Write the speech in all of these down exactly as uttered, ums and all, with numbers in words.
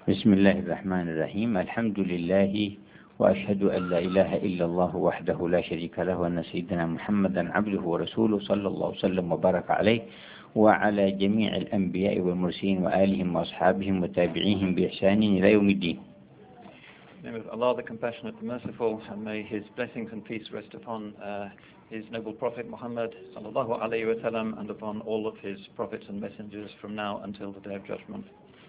بسم الله الرحمن الرحيم. الحمد لله وأشهد أن لا إله إلا الله وحده لا شريك له وأن سيدنا محمدا عبده ورسوله صلى الله وسلم وبارك عليه وعلى جميع الأنبياء والمرسلين وآلهم وأصحابهم وتابعيهم بإحسان إلى يوم الدين. In the name of Allah, the Compassionate, the Merciful, and may His blessings and peace rest upon uh, His noble Prophet Muhammad sallallahu alaihi wasallam and upon all of His prophets and messengers from now until the Day of Judgment.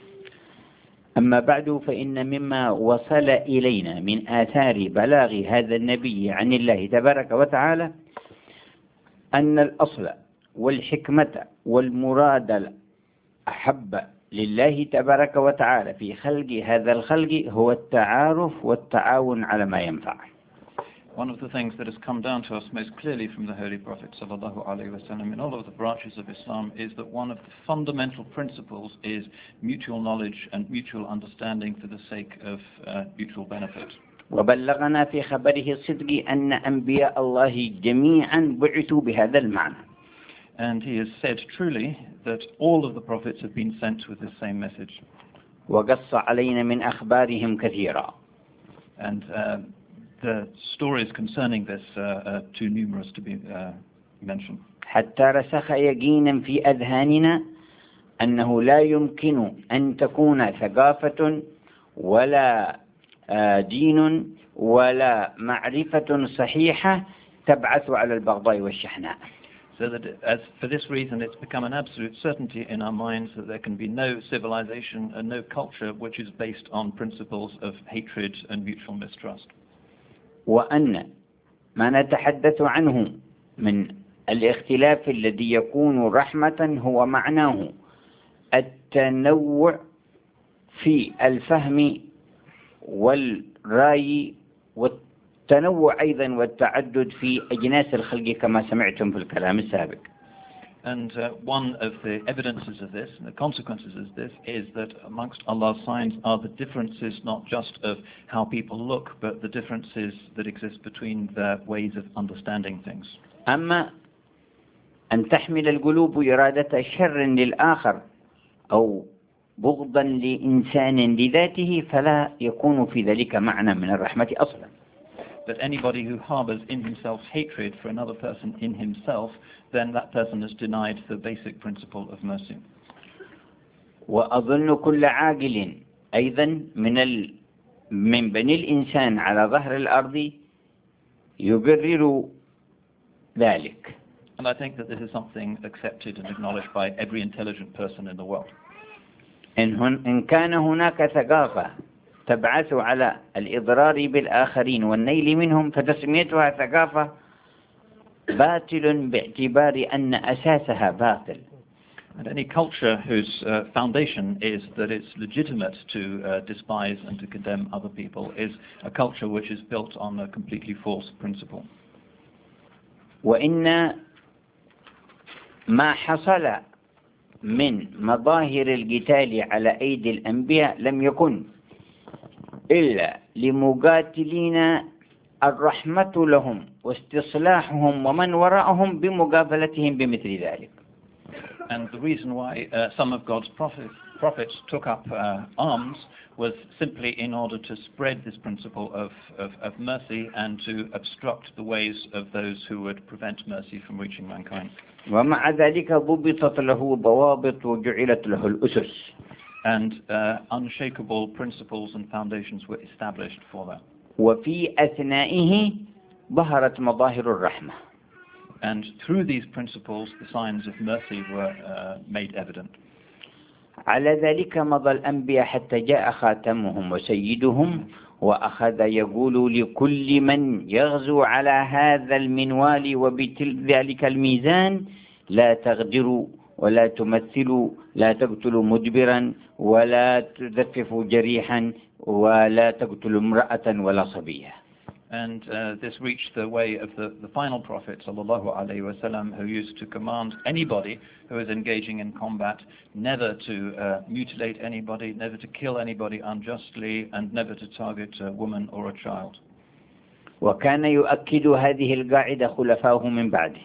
أما بعد، فإن مما وصل إلينا من آثار بلاغ هذا النبي عن الله تبارك وتعالى أن الأصل والحكمة والمراد الأحب لله تبارك وتعالى في خلق هذا الخلق هو التعارف والتعاون على ما ينفع. One of the things that has come down to us most clearly from the Holy Prophet sallallahu alaihi wasallam in all of the branches of Islam is that one of the fundamental principles is mutual knowledge and mutual understanding for the sake of uh, mutual benefit. وبلغنا في خبره الصدق أن أنبياء الله جميعا بعثوا بهذا المعنى. And he has said truly that all of the prophets have been sent with the same message. وقص علينا من أخبارهم كثيرا. And uh, the stories concerning this uh, are too numerous to be uh, mentioned. حتى رسخ يقينا في أذهاننا أنه لا يمكن أن تكون ثقافة ولا دين ولا معرفة صحيحة تبعث على البغضاء والشحناء. So that as for this reason it's become an absolute certainty in our minds that there can be no civilization and no culture which is based on principles of hatred and mutual mistrust. وأن ما نتحدث عنه من الاختلاف الذي يكون رحمة هو معناه التنوع في الفهم والرأي والتنوع أيضا والتعدد في أجناس الخلق كما سمعتم في الكلام السابق. And uh, one of the evidences of this, and the consequences of this, is that amongst Allah's signs are the differences not just of how people look, but the differences that exist between their ways of understanding things. أما أن تحمل القلوب إرادة شر للآخر أو بغضا لإنسان لذاته فلا يكون في ذلك معنى من الرحمة أصلا. That anybody who harbors in himself hatred for another person in himself, then that person has denied the basic principle of mercy. وأظن كل عاقل أيضا من ال... من بني الإنسان على ظهر الأرض يبرر ذلك. And I think that this is something accepted and acknowledged by every intelligent person in the world. إن, هن... إن كان هناك ثقافة تبعث على الإضرار بالآخرين والنيل منهم فتسميتها ثقافة باطل باعتبار أن أساسها باطل. And any culture whose uh, foundation is that it's legitimate to uh, despise and to condemn other people is a culture which is built on a completely false principle. وإن ما حصل من مظاهر القتال على أيدي الأنبياء لم يكن إلا لمقاتلين الرحمة لهم واستصلاحهم ومن وراءهم بمقابلتهم بمثل ذلك. And the reason why uh, some of God's prophets, prophets took up uh, arms was simply in order to spread this principle of, of, of mercy and to obstruct the ways of those who would prevent mercy from reaching mankind. ومع ذلك ضبطت له ضوابط وجعلت له الأسس. And uh, unshakable principles and foundations were established for that. وفي أثنائه ظهرت مظاهر الرحمة. And through these principles, the signs of mercy were uh, made evident. على ذلك مضى الأنبياء حتى جاء خاتمهم وسيدهم وأخذ يقول لكل من يغزو على هذا المنوال وبذلك الميزان لا تغدروا ولا تمثلوا لا تقتلوا مدبرا ولا تزففوا جريحا ولا تقتلوا امرأة ولا صبية. And uh, this reached the way of the, the final prophet sallallahu alaihi wasallam, who used to command anybody who is engaging in combat never to uh, mutilate anybody, never to kill anybody unjustly, and never to target a woman or a child. وكان يؤكد هذه القاعدة خلفاؤه من بعده.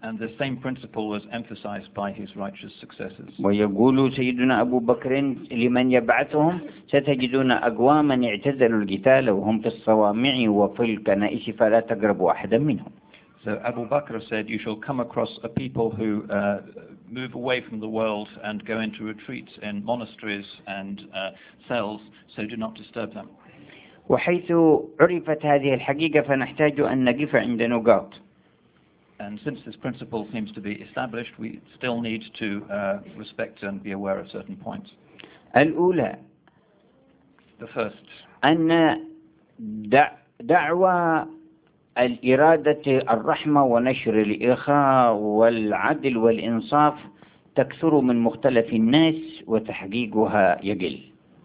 And the same principle was emphasized by his righteous successors. ويقول سيدنا أبو بكر لمن يبعثهم ستجدون أقواما اعتزلوا القتال وهم في الصوامع وفي الكنائس فلا تقربوا أحدا منهم. So Abu Bakr said, you shall come across a people who uh, move away from the world and go into retreats in monasteries and uh, cells, so do not disturb them. وحيث عرفت هذه الحقيقة فنحتاج أن نقف عند نقاط. And since this principle seems to be established, we still need to uh, respect and be aware of certain points. الأولى The first, أن دع دعوة الإرادة الرحمة ونشر الإخاء والعدل والإنصاف تكثر من مختلف الناس وتحقيقها يقل.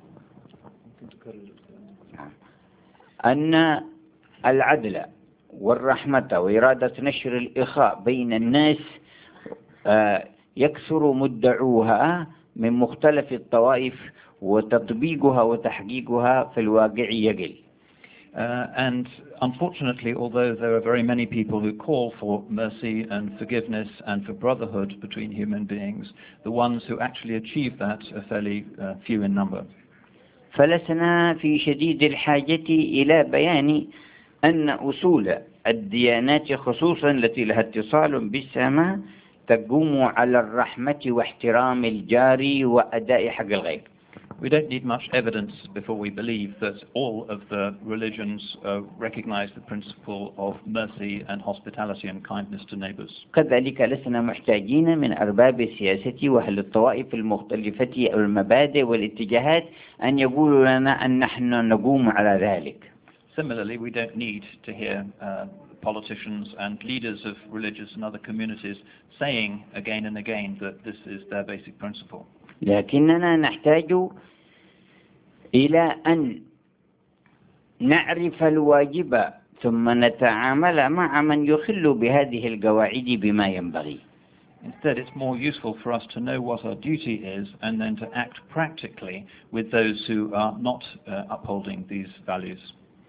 أن العدل والرحمة وإرادة نشر الإخاء بين الناس يكثر مدعوها من مختلف الطوائف وتطبيقها وتحقيقها في الواقع يقل. Uh, and unfortunately, although there are very many people who call for mercy and forgiveness and for brotherhood between human beings, the ones who actually achieve that are fairly uh, few in number. فلسنا في شديد الحاجة إلى بيان أن أصول الديانات خصوصا التي لها اتصال بالسماء تقوم على الرحمة واحترام الجار وأداء حق الغير. We don't need much evidence before we believe that all of the religions uh, recognize the principle of mercy and hospitality and kindness to neighbors. كذلك لسنا محتاجين من أرباب السياسة وأهل الطوائف المختلفة أو المبادئ والاتجاهات أن يقولوا لنا أن نحن نقوم على ذلك. Similarly, we don't need to hear uh, politicians and leaders of religious and other communities saying again and again that this is their basic principle. لكننا نحتاج إلى أن نعرف الواجب ثم نتعامل مع من يخل بهذه القواعد بما ينبغي. Instead, it's more useful for us to know what our duty is and then to act practically with those who are not uh, upholding these values.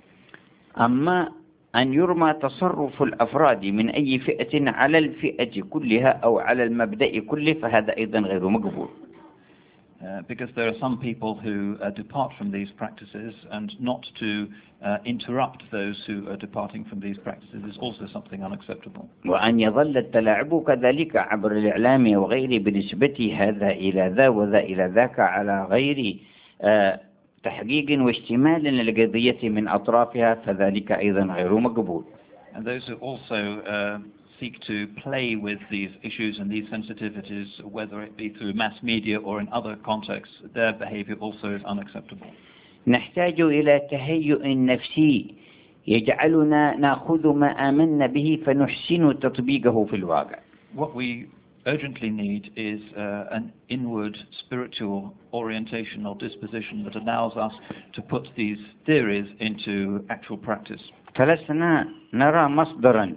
أما أن يرمى تصرف الأفراد من أي فئة على الفئة كلها أو على المبدأ كله فهذا أيضا غير مقبول. Uh, because there are some people who uh, depart from these practices, and not to uh, interrupt those who are departing from these practices is also something unacceptable. وأن يظل التلاعب كذلك عبر الإعلام وغيره بنسبة هذا إلى ذا وذا إلى ذاك على غير آه تحقيق واشتمال للقضية من أطرافها فذلك أيضا غير مقبول. And those who also uh, seek to play with these issues and these sensitivities, whether it be through mass media or in other contexts, their behavior also is unacceptable. نحتاج إلى تهيئ نفسي يجعلنا نأخذ ما آمنا به فنحسن تطبيقه في الواقع. What we urgently need is uh, an inward spiritual orientation or disposition that allows us to put these theories into actual practice. فلسنا نرى مصدرا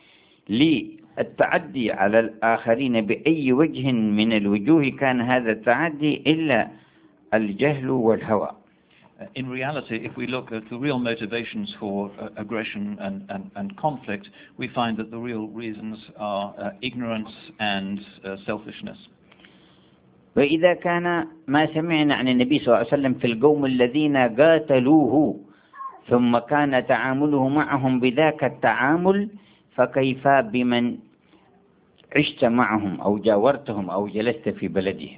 للتعدي على الآخرين بأي وجه من الوجوه كان هذا التعدي إلا الجهل والهوى. In reality, if we look at the real motivations for uh, aggression and, and, and conflict, we find that the real reasons are uh, ignorance and uh, selfishness. وإذا كان ما سمعنا عن النبي صلى الله عليه وسلم في القوم الذين قاتلوه ثم كان تعامله معهم بذاك التعامل فكيف بمن عشت معهم أو جاورتهم أو جلست في بلدهم.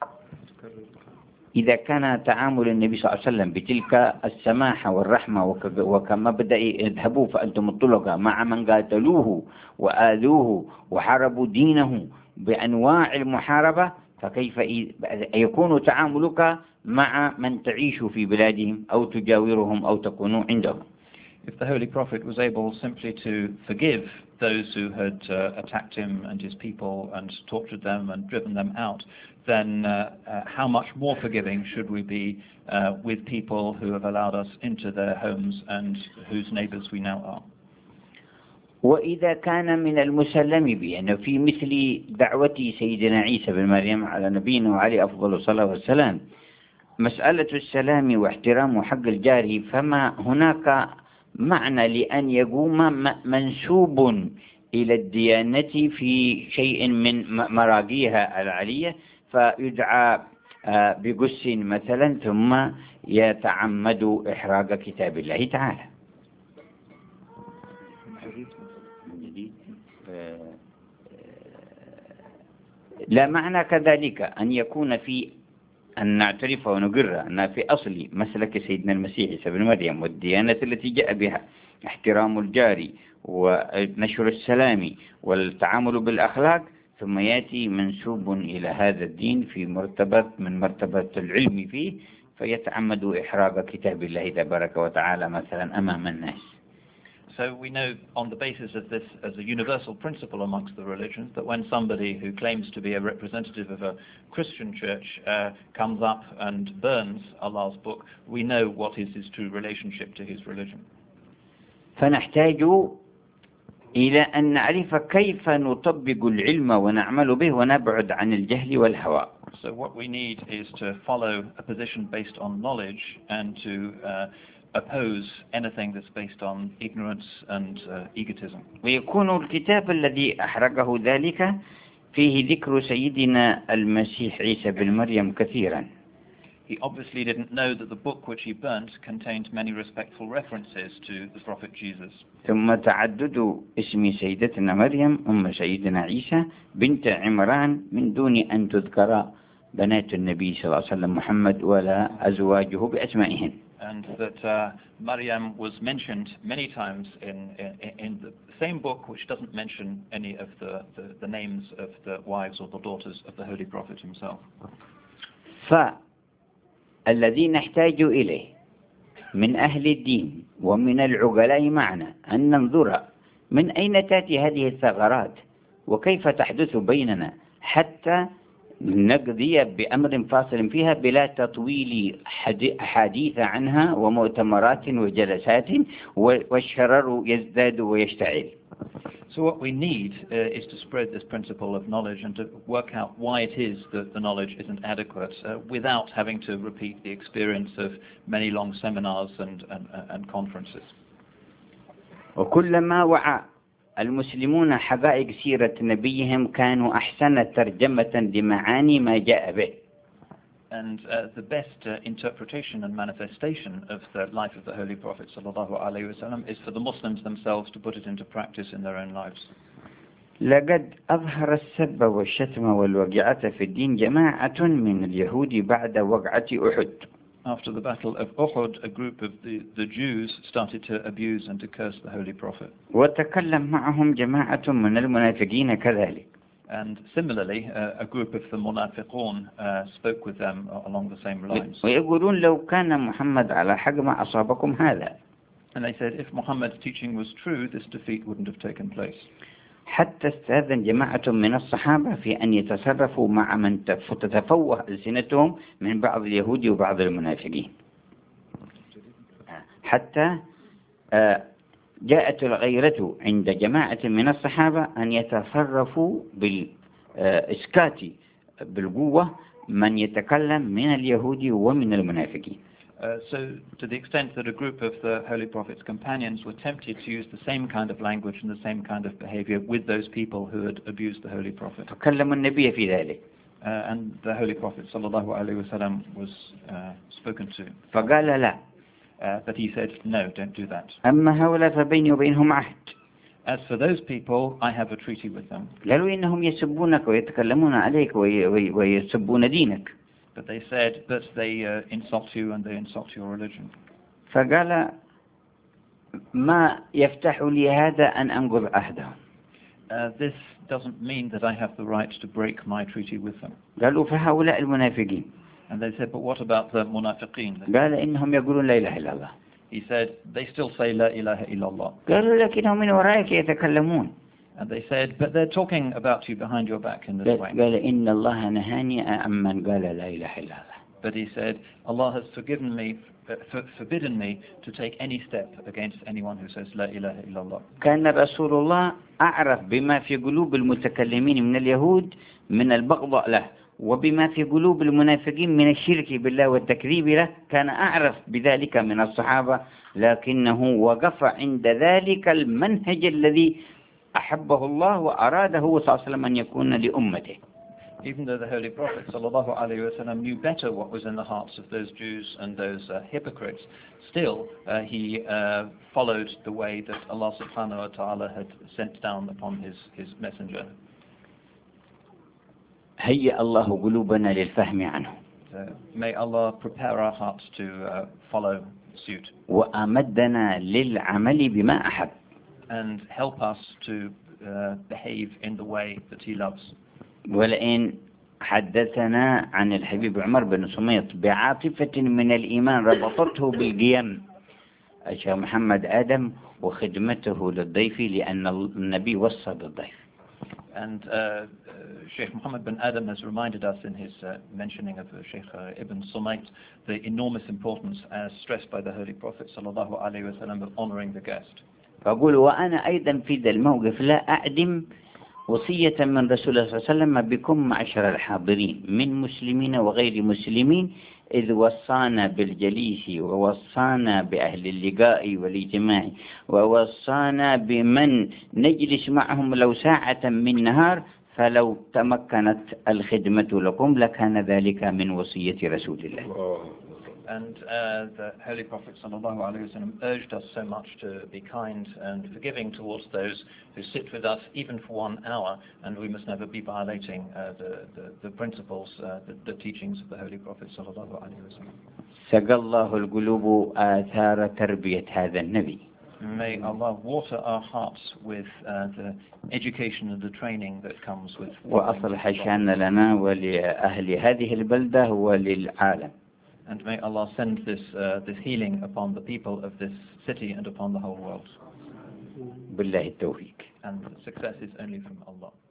إذا كان تعامل النبي صلى الله عليه وسلم بتلك السماحة والرحمة وكما بدأ اذهبوا فأنتم الطلقاء مع من قاتلوه وآذوه وحاربوا دينه بأنواع المحاربة فكيف يكون تعاملك مع من تعيش في بلادهم أو تجاورهم أو تكون عندهم. If the Holy Prophet was able simply to forgive those who had uh, attacked him and his people and tortured them and driven them out, then uh, uh, how much more forgiving should we be uh, with people who have allowed us into their homes and whose neighbors we now are? وإذا كان من المسلم بأنه في مثل دعوة سيدنا عيسى بن مريم على نبينا وعليه أفضل الصلاة والسلام مسألة السلام واحترام حق الجار فما هناك معنى لأن يقوم منسوب إلى الديانة في شيء من مراقيها العالية فيدعى بقس مثلا ثم يتعمد إحراق كتاب الله تعالى. لا معنى كذلك أن يكون في أن نعترف ونقر أن في أصل مسلك سيدنا المسيح عيسى بن مريم والديانة التي جاء بها احترام الجار ونشر السلام والتعامل بالأخلاق، ثم يأتي منسوب إلى هذا الدين في مرتبة من مرتبة العلم فيه فيتعمد إحراق كتاب الله تبارك وتعالى مثلا أمام الناس. So we know on the basis of this as a universal principle amongst the religions that when somebody who claims to be a representative of a Christian church uh, comes up and burns Allah's book, we know what is his true relationship to his religion. فنحتاج إلى أن نعرف كيف نطبق العلم ونعمل به ونبعد عن الجهل والهوى. So what we need is to follow a position based on knowledge and to uh, oppose anything that's based on ignorance and uh, egotism. ويكون الكتاب الذي أحرقه ذلك فيه ذكر سيدنا المسيح عيسى بن مريم كثيرا. He obviously didn't know that the book which he burnt contained many respectful references to the prophet Jesus. ثم تعدد اسم سيدتنا مريم أم سيدنا عيسى بنت عمران من دون أن تذكر بنات النبي صلى الله عليه وسلم محمد ولا أزواجه بأسمائهن. And that uh, Maryam was mentioned many times in, in, in the same book which doesn't mention any of the, the, the names of the wives or the daughters of the Holy Prophet himself. فالذي نحتاج إليه من أهل الدين ومن العقلاء معنا أن ننظر من أين تأتي هذه الثغرات وكيف تحدث بيننا حتى نقضي بأمر فاصل فيها بلا تطويل حديث عنها ومؤتمرات وجلسات والشرر يزداد ويشتعل. So what we need uh, is to spread this principle of knowledge and to work out why it is that the knowledge isn't adequate uh, without having to repeat the experience of many long seminars and, and, and conferences. وكلما وعى المسلمون حقائق سيرة نبيهم كانوا أحسن ترجمة لمعاني ما جاء به. And uh, the best uh, interpretation and manifestation of the life of the Holy Prophet sallallahu alaihi wasallam is for the Muslims themselves to put it into practice in their own lives. لقد أظهر السب والشتم والوقعة في الدين جماعة من اليهود بعد وقعة أحد. After the battle of Uhud, a group of the, the Jews started to abuse and to curse the Holy Prophet. وتكلم معهم جماعة من المنافقين كذلك. And similarly, uh, a group of the munafiqun uh, spoke with them uh, along the same lines. ويقولون لو كان محمد على حق ما أصابكم هذا. And they said, if Muhammad's teaching was true, this defeat wouldn't have taken place. حتى استأذن جماعة من الصحابة في أن يتصرفوا مع من تتفوه ألسنتهم من بعض اليهود وبعض المنافقين. حتى جاءت الغيرة عند جماعة من الصحابة أن يتصرفوا بالإسكات بالقوة من يتكلم من اليهود ومن المنافقين. Uh, so to the extent that a group of the Holy Prophet's companions were tempted to use the same kind of language and the same kind of behavior with those people who had abused the Holy Prophet. فكلم النبي في ذلك. Uh, and the Holy Prophet sallallahu alaihi wasallam was uh, spoken to. فقال لا. Uh, but he said, no, don't do that. أما هؤلاء فبيني وبينهم عهد. As for those people, I have a treaty with them. قالوا إنهم يسبونك ويتكلمون عليك ويسبون دينك. But they said that they uh, insult you and they insult your religion. فقال ما يفتح لي هذا أن أنقض عهدهم. Uh, this doesn't mean that I have the right to break my treaty with them. قالوا فهؤلاء المنافقين. And they said, but what about the munafiqeen? قال إنهم يقولون لا إله إلا الله. He said, they still say la ilaha illallah. قالوا لكنهم من ورائك يتكلمون. And they said, but they're talking about you behind your back in this way. قال إن الله نهاني عمن قال لا إله إلا الله. But he said, Allah has forgiven me, uh, for, forbidden me to take any step against anyone who says la ilaha illallah. كان رسول الله أعرف بما في قلوب المتكلمين من اليهود من البغضاء له وبما في قلوب المنافقين من الشرك بالله والتكذيب له. كان أعرف بذلك من الصحابة لكنه وقف عند ذلك المنهج الذي أحبه الله وأراده صلى الله عليه وسلم أن يكون لأمته. Even though the Holy Prophet sallallahu alaihi wasallam knew better what was in the hearts of those Jews and those uh, hypocrites, still uh, he uh, followed the way that Allah subhanahu wa ta'ala had sent down upon his, his messenger. هيأ الله قلوبنا للفهم عنه. So may Allah prepare our hearts to uh, follow suit. وأمدنا للعمل بما أحب. And help us to uh, behave in the way that he loves. ولئن حدثنا عن الحبيب عمر بن سميط بعاطفة من الإيمان ربطته بالقيم الشيخ محمد آدم وخدمته للضيف لأن النبي وصى بالضيف. And uh, uh, Sheikh Muhammad bin Adam has reminded us in his uh, mentioning of uh, Sheikh uh, Ibn Sumayt the enormous importance as stressed by the Holy Prophet sallallahu alaihi wasallam of honoring the guest. فأقول وأنا أيضا في ذا الموقف لا أعدم وصية من رسول الله صلى الله عليه وسلم بكم معشر الحاضرين من مسلمين وغير مسلمين إذ وصانا بالجليس ووصانا بأهل اللقاء والاجتماع ووصانا بمن نجلس معهم لو ساعة من نهار فلو تمكنت الخدمة لكم لكان ذلك من وصية رسول الله. And uh, the Holy Prophet sallallahu alaihi wasallam urged us so much to be kind and forgiving towards those who sit with us even for one hour, and we must never be violating uh, the, the, the principles, uh, the, the teachings of the Holy Prophet sallallahu alaihi wasallam. سقى الله القلوب آثار تربية هذا النبي. May Allah water our hearts with uh, the education and the training that comes with. وأصلح شأن لنا ولأهل هذه البلدة وللعالم. And may Allah send this, uh, this healing upon the people of this city and upon the whole world. بالله التوفيق. And success is only from Allah.